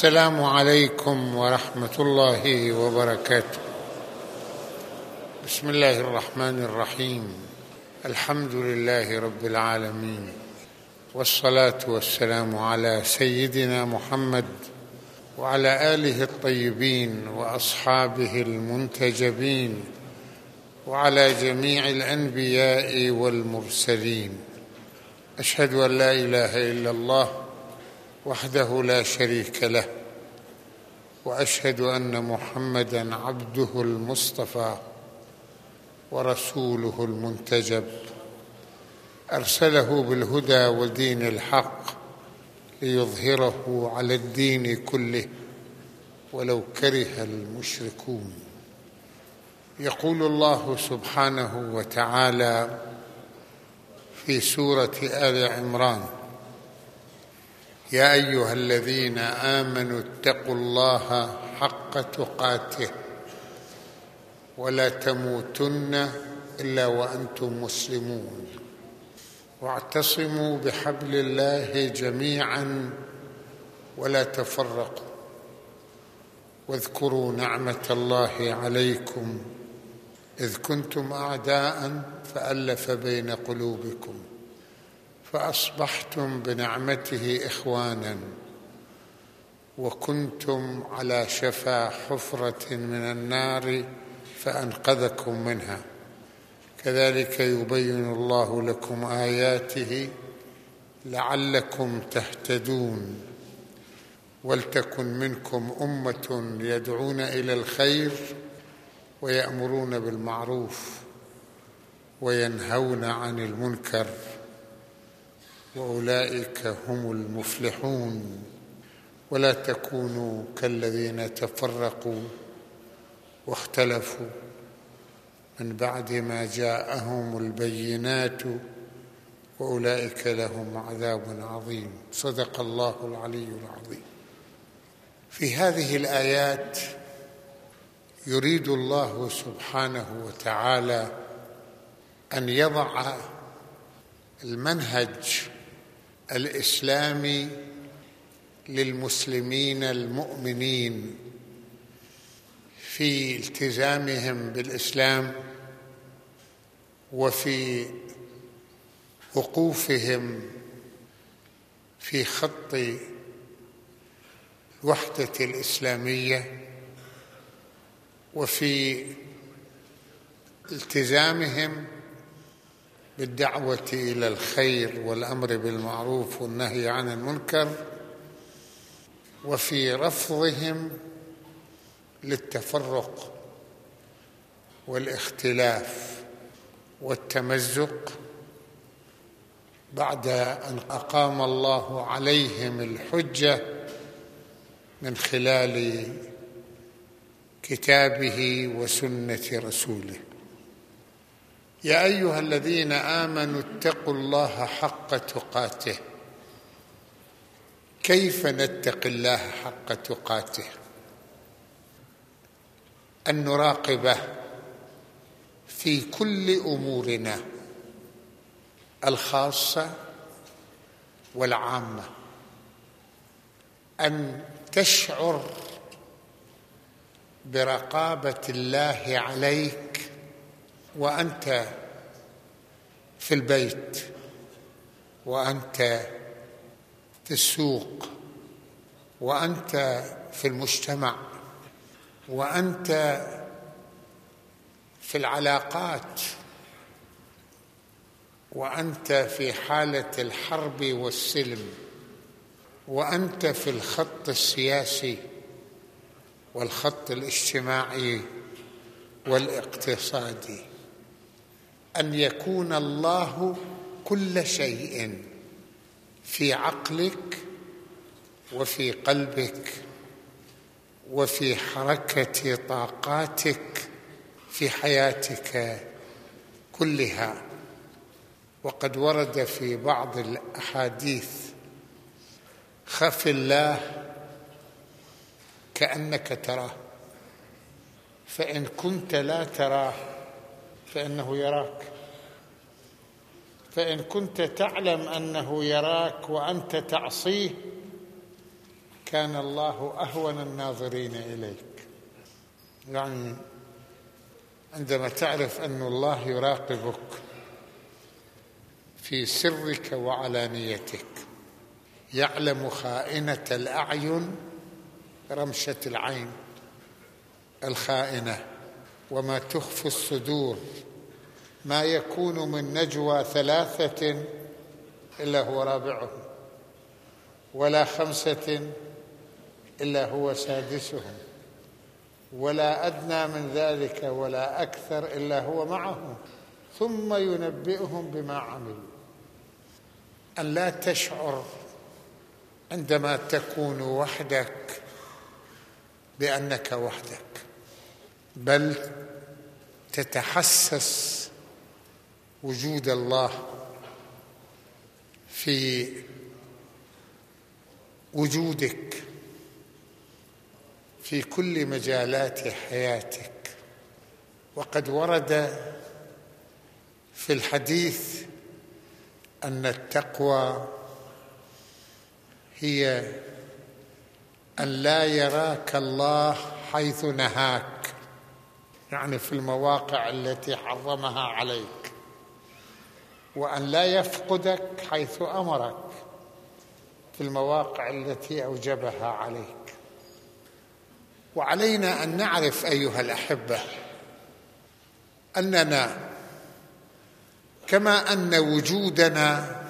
السلام عليكم ورحمة الله وبركاته. بسم الله الرحمن الرحيم. الحمد لله رب العالمين، والصلاة والسلام على سيدنا محمد وعلى آله الطيبين وأصحابه المنتجبين وعلى جميع الأنبياء والمرسلين. أشهد أن لا إله إلا الله وحده لا شريك له، وأشهد أن محمدًا عبده المصطفى ورسوله المنتجب، أرسله بالهدى ودين الحق ليظهره على الدين كله ولو كره المشركون. يقول الله سبحانه وتعالى في سورة آل عمران: يا أيها الذين آمنوا اتقوا الله حق تقاته ولا تموتن إلا وأنتم مسلمون، واعتصموا بحبل الله جميعا ولا تفرقوا، واذكروا نعمة الله عليكم إذ كنتم أعداء فألف بين قلوبكم فأصبحتم بنعمته إخوانا وكنتم على شفا حفرة من النار فأنقذكم منها، كذلك يبين الله لكم آياته لعلكم تهتدون. ولتكن منكم أمة يدعون إلى الخير ويأمرون بالمعروف وينهون عن المنكر وأولئك هم المفلحون. ولا تكونوا كالذين تفرقوا واختلفوا من بعد ما جاءهم البينات وأولئك لهم عذاب عظيم. صدق الله العلي العظيم. في هذه الآيات يريد الله سبحانه وتعالى أن يضع المنهج الإسلامي للمسلمين المؤمنين في التزامهم بالإسلام وفي وقوفهم في خط الوحدة الإسلامية وفي التزامهم بالدعوة إلى الخير والأمر بالمعروف والنهي عن المنكر، وفي رفضهم للتفرق والاختلاف والتمزق بعد أن أقام الله عليهم الحجة من خلال كتابه وسنة رسوله. يا أيها الذين آمنوا اتقوا الله حق تقاته. كيف نتقي الله حق تقاته؟ أن نراقبه في كل أمورنا الخاصة والعامة، أن تشعر برقابة الله عليك وأنت في البيت، وأنت في السوق، وأنت في المجتمع، وأنت في العلاقات، وأنت في حالة الحرب والسلم، وأنت في الخط السياسي والخط الاجتماعي والاقتصادي. أن يكون الله كل شيء في عقلك وفي قلبك وفي حركة طاقاتك في حياتك كلها. وقد ورد في بعض الأحاديث: خف الله كأنك تراه، فإن كنت لا تراه فإنه يراك، فإن كنت تعلم أنه يراك وأنت تعصيه كان الله أهون الناظرين إليك. يعني عندما تعرف أن الله يراقبك في سرك وعلانيتك، يعلم خائنة الأعين، رمشة العين الخائنة، وما تخفي الصدور، ما يكون من نجوى 3 إلا هو رابعهم، ولا 5 إلا هو سادسهم، ولا أدنى من ذلك ولا أكثر إلا هو معهم، ثم ينبئهم بما عملوا. أن لا تشعر عندما تكون وحدك بأنك وحدك، بل تتحسس وجود الله في وجودك في كل مجالات حياتك. وقد ورد في الحديث أن التقوى هي أن لا يراك الله حيث نهاك، يعني في المواقع التي حرمها عليك، وأن لا يفقدك حيث أمرك في المواقع التي أوجبها عليك. وعلينا أن نعرف أيها الأحبة أننا كما أن وجودنا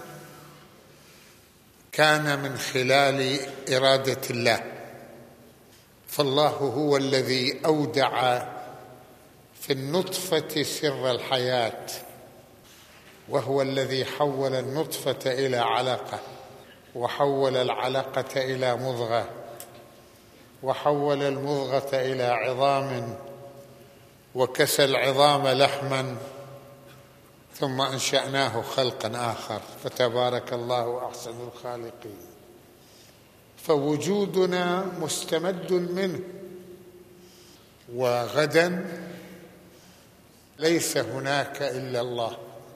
كان من خلال إرادة الله، فالله هو الذي أودع في النطفة سر الحياة، وهو الذي حول النطفة إلى علقة، وحول العلقة إلى مضغة، وحول المضغة إلى عظام، وكسى العظام لحما، ثم أنشأناه خلقا آخر، فتبارك الله أحسن الخالقين. فوجودنا مستمد منه، وغدا ليس هناك إلا الله،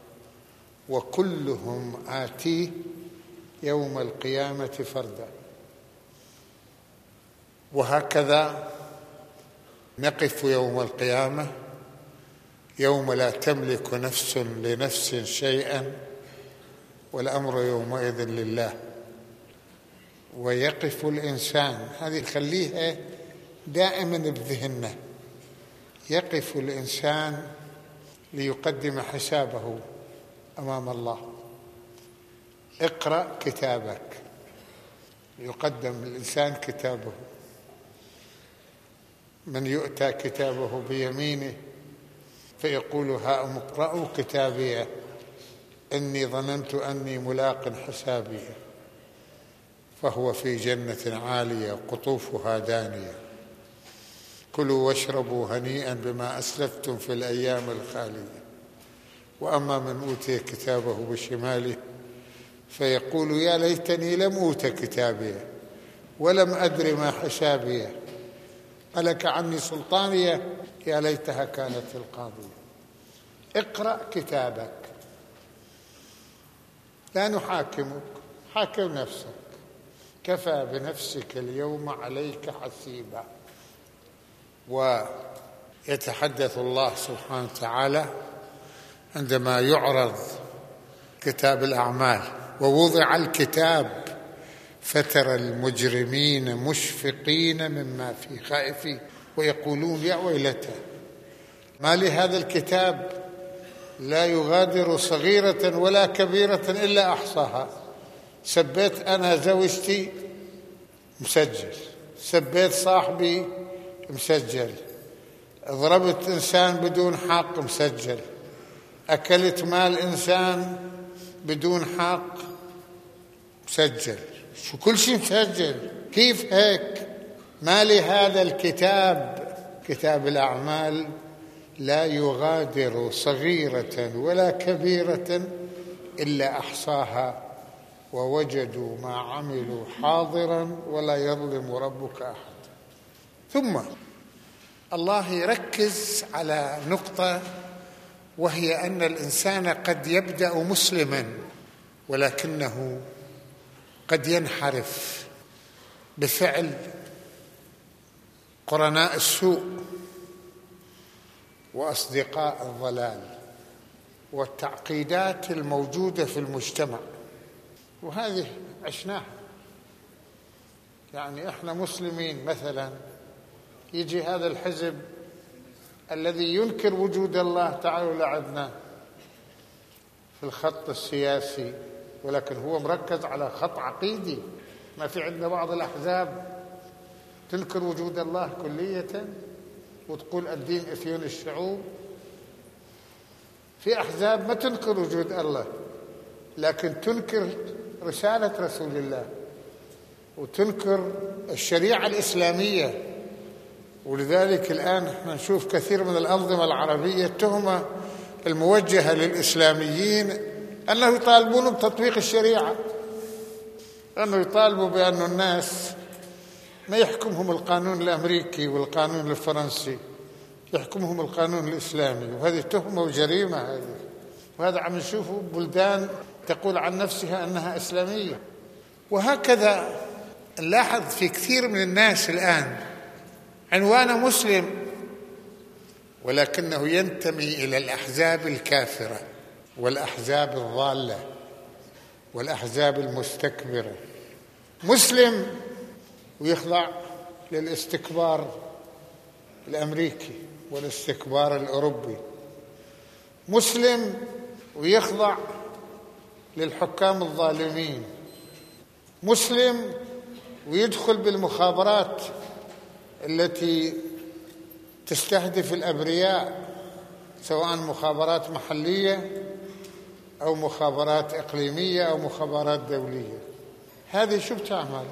وكلهم آتيه يوم القيامة فردا. وهكذا نقف يوم القيامة، يوم لا تملك نفس لنفس شيئا، والأمر يومئذ لله. ويقف الإنسان، هذه خليها دائما بذهننا، يقف الإنسان ليقدم حسابه أمام الله. اقرأ كتابك، يقدم الإنسان كتابه، من يؤتى كتابه بيمينه فيقول هاؤم اقرءوا كتابي إني ظننت أني ملاق حسابي، فهو في جنة عالية قطوفها دانية، كلوا واشربوا هنيئا بما أسلفتم في الأيام الخالية. وأما من أوتي كتابه بشماله فيقول يا ليتني لم أوت كتابي ولم أدر ما حسابي، هلك عني سلطانية، يا ليتها كانت القاضية. اقرأ كتابك، لا نحاكمك، حاكم نفسك، كفى بنفسك اليوم عليك حسيبا. ويتحدث الله سبحانه وتعالى عندما يعرض كتاب الأعمال: ووضع الكتاب فترى المجرمين مشفقين مما فيه، خائفين، ويقولون يا ويلتى ما لهذا الكتاب لا يغادر صغيرة ولا كبيرة إلا أحصاها. سبيت أنا زوجتي مسجل، سبيت صاحبي مسجل، ضربت إنسان بدون حق مسجل، أكلت مال إنسان بدون حق مسجل، شو كل شيء مسجل. كيف هيك؟ ما لهذا الكتاب، كتاب الأعمال، لا يغادر صغيرة ولا كبيرة إلا أحصاها ووجدوا ما عملوا حاضرا ولا يظلم ربك أحد. ثم الله يركز على نقطة، وهي أن الإنسان قد يبدأ مسلما ولكنه قد ينحرف بفعل قرناء السوء وأصدقاء الضلال والتعقيدات الموجودة في المجتمع، وهذه عشناها. يعني إحنا مسلمين مثلا، يجي هذا الحزب الذي ينكر وجود الله تعالى لعبنا في الخط السياسي، ولكن هو مركز على خط عقيدي. ما في عندنا بعض الأحزاب تنكر وجود الله كلية وتقول الدين أفيون الشعوب. في أحزاب ما تنكر وجود الله، لكن تنكر رسالة رسول الله وتنكر الشريعة الإسلامية. ولذلك الآن احنا نشوف كثير من الأنظمة العربية التهمة الموجهة للإسلاميين أنه يطالبون بتطبيق الشريعة، أنه يطالبوا بأن الناس ما يحكمهم القانون الأمريكي والقانون الفرنسي، يحكمهم القانون الإسلامي. وهذه تهمة وجريمة هذه، وهذا عم نشوفه بلدان تقول عن نفسها أنها إسلامية. وهكذا نلاحظ في كثير من الناس الآن عنوانه مسلم ولكنه ينتمي إلى الأحزاب الكافرة والأحزاب الضالة والأحزاب المستكبرة. مسلم ويخضع للاستكبار الأمريكي والاستكبار الأوروبي، مسلم ويخضع للحكام الظالمين، مسلم ويدخل بالمخابرات التي تستهدف الأبرياء، سواء مخابرات محلية أو مخابرات إقليمية أو مخابرات دولية. هذه شو بتعمل؟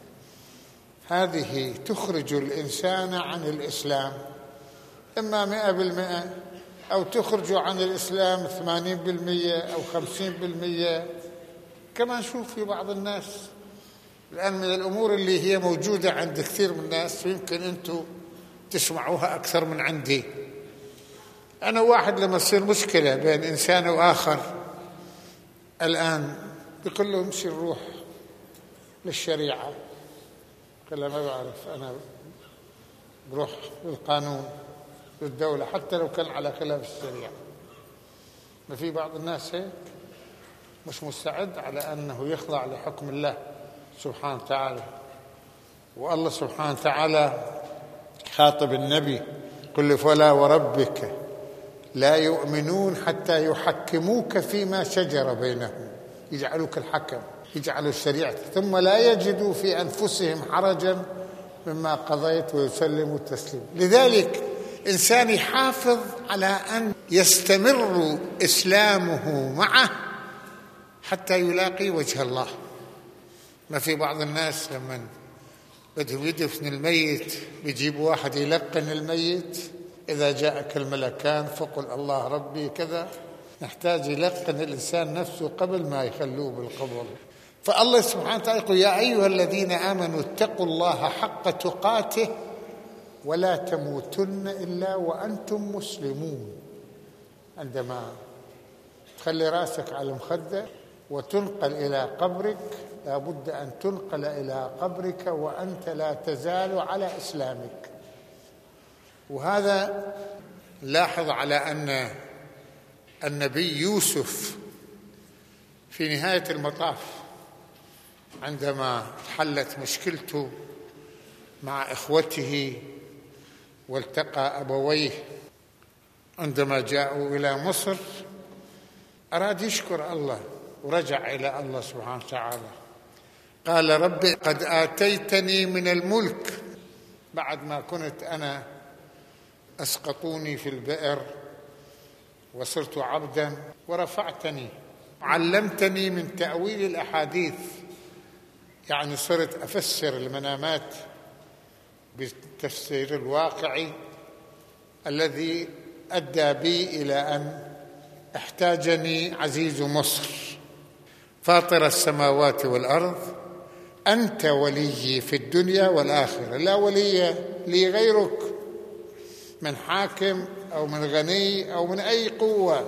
هذه تخرج الإنسان عن الإسلام، إما 100% أو تخرج عن الإسلام 80% أو 50%. كما نشوف في بعض الناس الآن من الأمور اللي هي موجودة عند كثير من الناس، ويمكن أنتم تسمعوها أكثر من عندي. أنا واحد لما تصير مشكلة بين إنسان وآخر الآن بيقول له امشي نروح للشريعة، قال له ما بعرف، أنا بروح للقانون للدولة حتى لو كان على خلاف الشريعة. ما في بعض الناس هيك مش مستعد على أنه يخضع لحكم الله سبحانه وتعالى. والله سبحانه وتعالى خاطب النبي قل فلا وربك لا يؤمنون حتى يحكموك فيما شجر بينهم، يجعلوك الحكم، يجعلوا الشريعة، ثم لا يجدوا في أنفسهم حرجا مما قضيت ويسلموا التسليم. لذلك إنسان يحافظ على أن يستمر إسلامه معه حتى يلاقي وجه الله. ما في بعض الناس لما بدهم يدفن الميت بيجيبوا واحد يلقن الميت إذا جاءك الملكان فقل الله ربي كذا. نحتاج يلقن الإنسان نفسه قبل ما يخلوه بالقبر. فالله سبحانه وتعالى يقول يا أيها الذين آمنوا اتقوا الله حق تقاته ولا تموتن إلا وأنتم مسلمون. عندما تخلي راسك على المخدة وتنقل إلى قبرك لابد أن تنقل إلى قبرك وأنت لا تزال على إسلامك. وهذا لاحظ على أن النبي يوسف في نهاية المطاف عندما حلت مشكلته مع إخوته والتقى أبويه عندما جاءوا إلى مصر أراد يشكر الله ورجع إلى الله سبحانه وتعالى. قال ربي قد آتيتني من الملك، بعد ما كنت أنا أسقطوني في البئر وصرت عبدا ورفعتني، علمتني من تأويل الأحاديث، يعني صرت أفسر المنامات بالتفسير الواقعي الذي أدى بي إلى أن احتاجني عزيز مصر. فاطر السماوات والأرض أنت ولي في الدنيا والآخرة، لا ولي لي غيرك من حاكم أو من غني أو من أي قوة.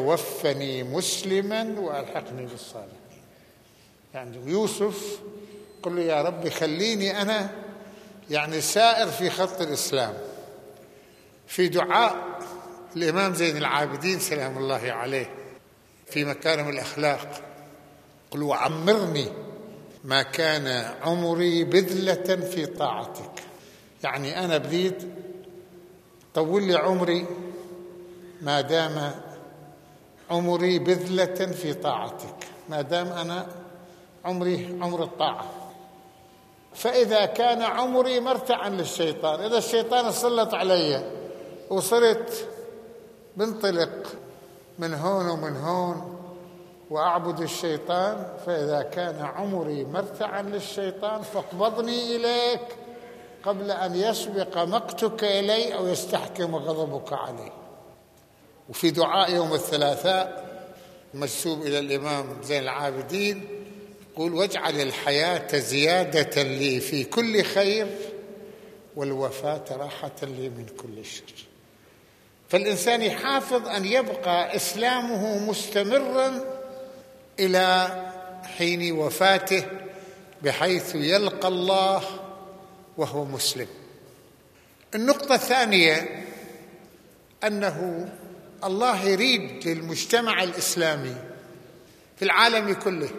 توفني مسلما وألحقني بالصالحين. يعني يوسف قل له يا رب خليني أنا يعني سائر في خط الإسلام. في دعاء الإمام زين العابدين سلام الله عليه في مكارم الأخلاق، قل وعمرني ما كان عمري بذلة في طاعتك. يعني أنا بريد طول لي عمري ما دام عمري بذلة في طاعتك، ما دام أنا عمري عمر الطاعة. فإذا كان عمري مرتعا للشيطان، إذا الشيطان سلط علي وصرت بنطلق من هون ومن هون وأعبد الشيطان، فإذا كان عمري مرتعا للشيطان فاقبضني إليك قبل أن يسبق مقتك إلي أو يستحكم غضبك علي. وفي دعاء يوم الثلاثاء منسوب إلى الإمام زين العابدين يقول واجعل الحياة زيادة لي في كل خير والوفاة راحة لي من كل شر. فالإنسان يحافظ أن يبقى إسلامه مستمرا إلى حين وفاته بحيث يلقى الله وهو مسلم. النقطة الثانية أنه الله يريد للمجتمع الإسلامي في العالم كله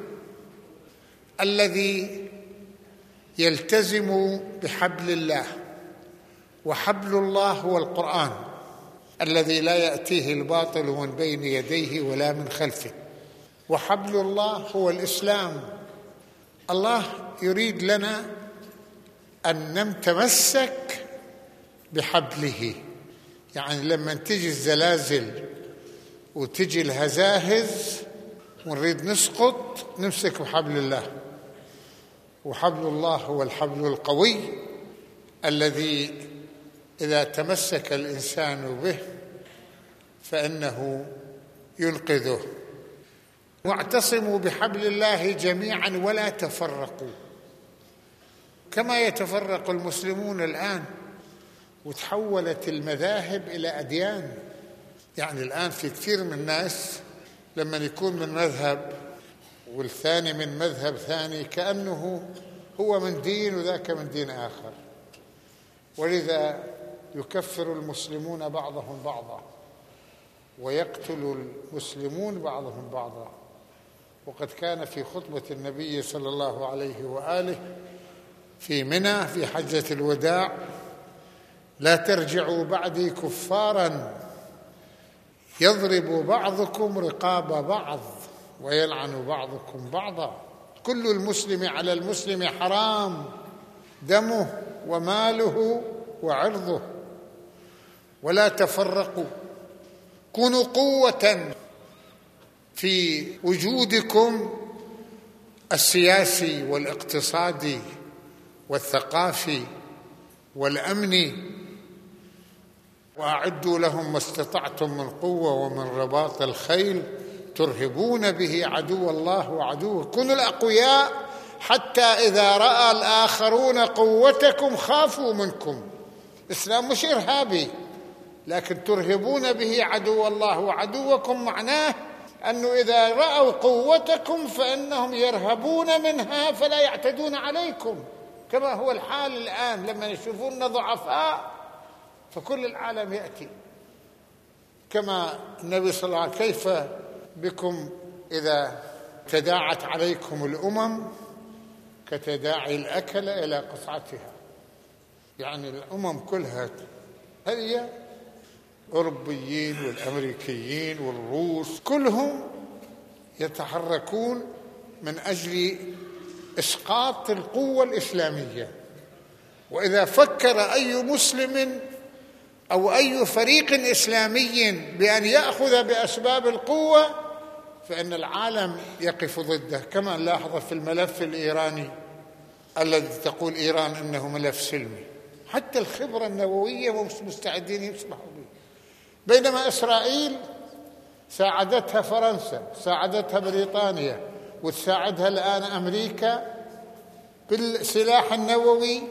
الذي يلتزم بحبل الله، وحبل الله هو القرآن الذي لا يأتيه الباطل من بين يديه ولا من خلفه، وحبل الله هو الإسلام. الله يريد لنا أن نتمسك بحبله. يعني لما تجي الزلازل وتجي الهزاهز ونريد نسقط نمسك بحبل الله، وحبل الله هو الحبل القوي الذي إذا تمسك الإنسان به فإنه ينقذه. واعتصموا بحبل الله جميعا ولا تفرقوا، كما يتفرق المسلمون الآن وتحولت المذاهب إلى أديان. يعني الآن في كثير من الناس لما يكون من مذهب والثاني من مذهب ثاني كأنه هو من دين وذاك من دين آخر، ولذا يكفر المسلمون بعضهم بعضا ويقتل المسلمون بعضهم بعضا. وقد كان في خطبة النبي صلى الله عليه وآله في منى في حجة الوداع لا ترجعوا بعدي كفارا يضرب بعضكم رقاب بعض ويلعن بعضكم بعضا، كل المسلم على المسلم حرام دمه وماله وعرضه، ولا تفرقوا، كونوا قوة في وجودكم السياسي والاقتصادي والثقافي والأمني، وأعدوا لهم ما استطعتم من قوة ومن رباط الخيل ترهبون به عدو الله وعدوه. كونوا الأقوياء حتى إذا رأى الآخرون قوتكم خافوا منكم. الإسلام مش إرهابي، لكن ترهبون به عدو الله وعدوكم معناه أنه إذا رأوا قوتكم فإنهم يرهبون منها فلا يعتدون عليكم، كما هو الحال الآن لما يشوفون ضعفاء فكل العالم يأتي. كما النبي صلى الله عليه وسلم كيف بكم إذا تداعت عليكم الأمم كتداعي الأكل إلى قصعتها. يعني الأمم كلها هي الأوروبيين والأمريكيين والروس كلهم يتحركون من أجل إسقاط القوة الإسلامية. وإذا فكر أي مسلم أو أي فريق إسلامي بأن يأخذ بأسباب القوة فإن العالم يقف ضده، كما نلاحظ في الملف الإيراني الذي تقول إيران إنه ملف سلمي. حتى الخبرة النووية مستعدين يسمحوا به، بينما إسرائيل ساعدتها فرنسا، ساعدتها بريطانيا، وتساعدها الآن أمريكا بالسلاح النووي،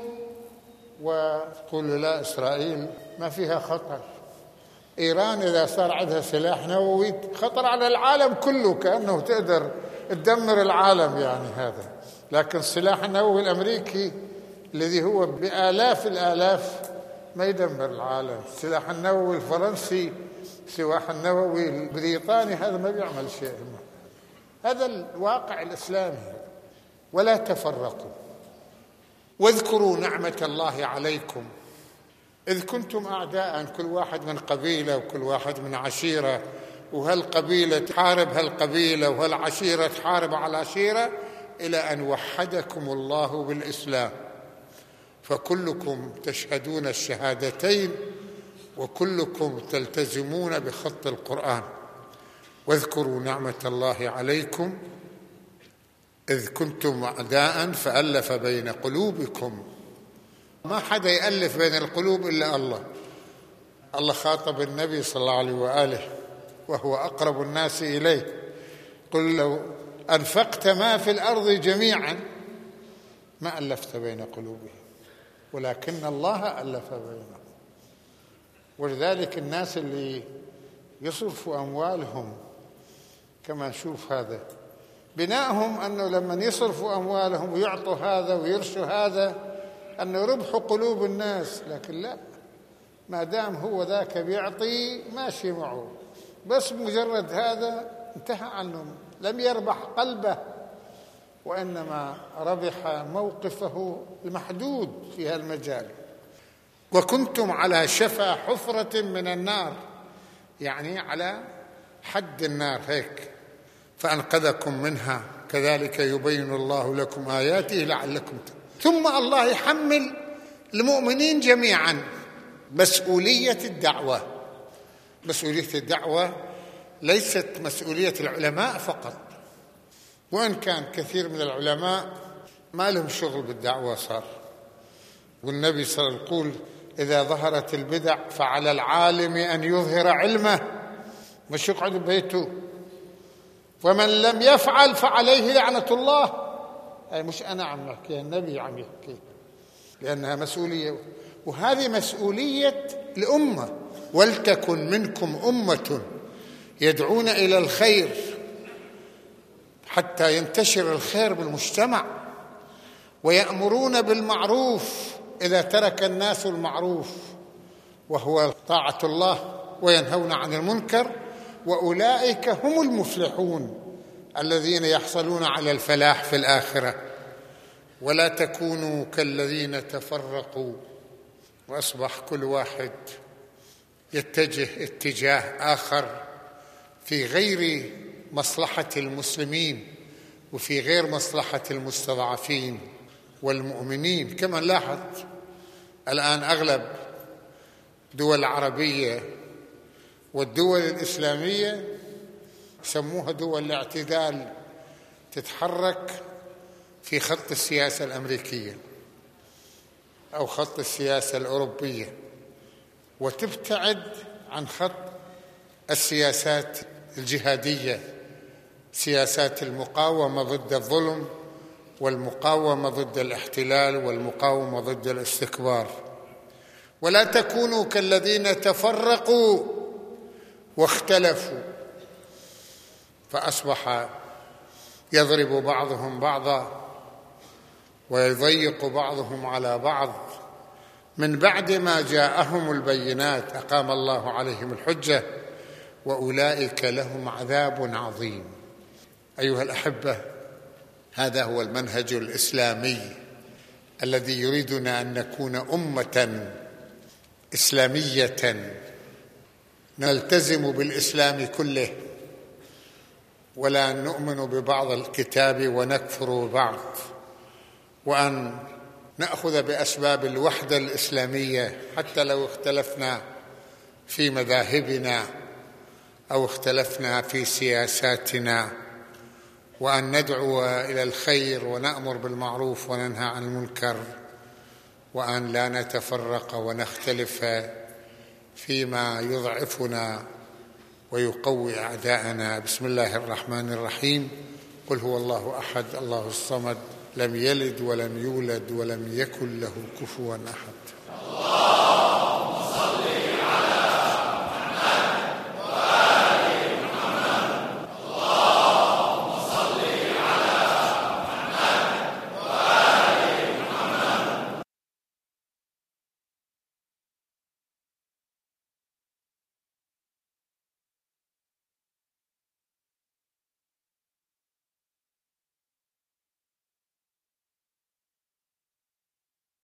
وتقول لا إسرائيل ما فيها خطر. إيران إذا صار عندها سلاح نووي خطر على العالم كله، كأنه تقدر تدمر العالم. يعني هذا لكن السلاح النووي الأمريكي الذي هو بآلاف الآلاف ما يدمر العالم. السلاح النووي الفرنسي، السلاح النووي البريطاني، هذا ما بيعمل شيء. هذا الواقع الإسلامي. ولا تفرقوا واذكروا نعمة الله عليكم إذ كنتم أعداء، كل واحد من قبيلة وكل واحد من عشيرة، وهالقبيلة تحارب هالقبيلة وهالعشيرة تحارب على العشيرة، إلى أن وحدكم الله بالإسلام، فكلكم تشهدون الشهادتين وكلكم تلتزمون بخط القرآن. واذكروا نعمة الله عليكم إذ كنتم أعداء فألف بين قلوبكم. ما حدا يألف بين القلوب إلا الله. الله خاطب النبي صلى الله عليه وآله وهو أقرب الناس إليه، قل لو أنفقت ما في الأرض جميعا ما ألفت بين قلوبهم ولكن الله ألف بينهم. ولذلك الناس اللي يصرفوا أموالهم كما نشوف هذا بناءهم أنه لما يصرفوا أموالهم ويعطوا هذا ويرشوا هذا أنه يربحوا قلوب الناس، لكن لا، ما دام هو ذاك بيعطي ماشي معه، بس مجرد هذا انتهى عنه، لم يربح قلبه وإنما ربح موقفه المحدود في هالمجال. وكنتم على شفا حفرة من النار، يعني على حد النار هيك، فأنقذكم منها كذلك يبين الله لكم آياته لعلكم ثم الله يحمل المؤمنين جميعا مسؤولية الدعوة. مسؤولية الدعوة ليست مسؤولية العلماء فقط، وإن كان كثير من العلماء ما لهم شغل بالدعوة صار. والنبي صلى الله عليه وسلم يقول إذا ظهرت البدع فعلى العالم أن يظهر علمه، مش يقعد ببيته، ومن لم يفعل فعليه لعنة الله. أي مش أنا عم أحكي، النبي عم يحكي، لأنها مسؤولية، وهذه مسؤولية الأمة. ولتكن منكم أمة يدعون إلى الخير حتى ينتشر الخير بالمجتمع، ويأمرون بالمعروف إذا ترك الناس المعروف وهو طاعة الله، وينهون عن المنكر، وأولئك هم المفلحون الذين يحصلون على الفلاح في الآخرة. ولا تكونوا كالذين تفرقوا وأصبح كل واحد يتجه اتجاه آخر في غير مصلحة المسلمين وفي غير مصلحة المستضعفين والمؤمنين. كما نلاحظ الآن أغلب دول العربية والدول الإسلامية سموها دول الاعتدال، تتحرك في خط السياسة الأمريكية أو خط السياسة الأوروبية، وتبتعد عن خط السياسات الجهادية، سياسات المقاومة ضد الظلم والمقاومة ضد الاحتلال والمقاومة ضد الاستكبار. ولا تكونوا كالذين تفرقوا واختلفوا فأصبح يضرب بعضهم بعضا ويضيق بعضهم على بعض من بعد ما جاءهم البينات أقام الله عليهم الحجة وأولئك لهم عذاب عظيم. أيها الأحبة، هذا هو المنهج الإسلامي الذي يريدنا أن نكون أمة إسلامية نلتزم بالإسلام كله، ولا نؤمن ببعض الكتاب ونكفر ببعض، وأن نأخذ بأسباب الوحدة الإسلامية حتى لو اختلفنا في مذاهبنا أو اختلفنا في سياساتنا، وأن ندعو إلى الخير ونأمر بالمعروف وننهى عن المنكر، وأن لا نتفرق ونختلف فيما يضعفنا ويقوي أعداءنا. بسم الله الرحمن الرحيم. قل هو الله أحد الله الصمد لم يلد ولم يولد ولم يكن له كفوا أحد.